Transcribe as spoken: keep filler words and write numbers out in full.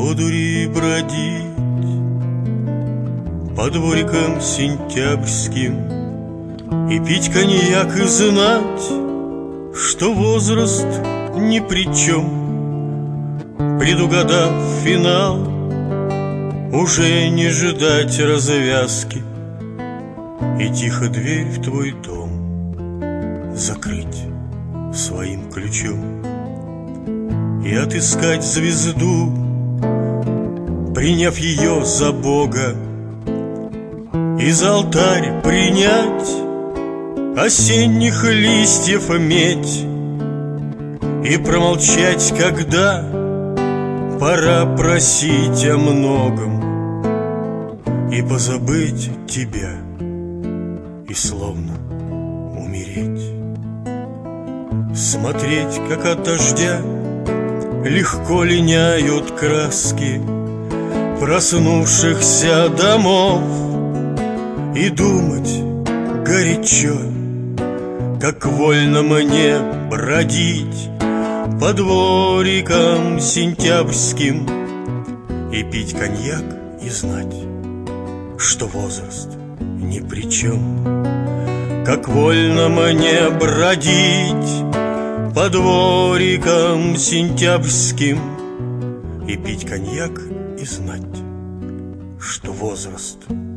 одури бродить по дворикам сентябрьским и пить коньяк и знать, что возраст ни при чем. Предугадав финал, уже не ждать развязки и тихо дверь в твой дом закрыть своим ключом и отыскать звезду, приняв ее за Бога, и за алтарь принять осенних листьев медь и промолчать, когда пора просить о многом, и позабыть тебя, и словно умереть. Смотреть, как от дождя легко линяют краски проснувшихся домов, и думать горячо, как вольно мне бродить по дворикам сентябрьским и пить коньяк и знать, что возраст ни при чем. Как вольно мне бродить по дворикам сентябрьским и пить коньяк и знать, что возраст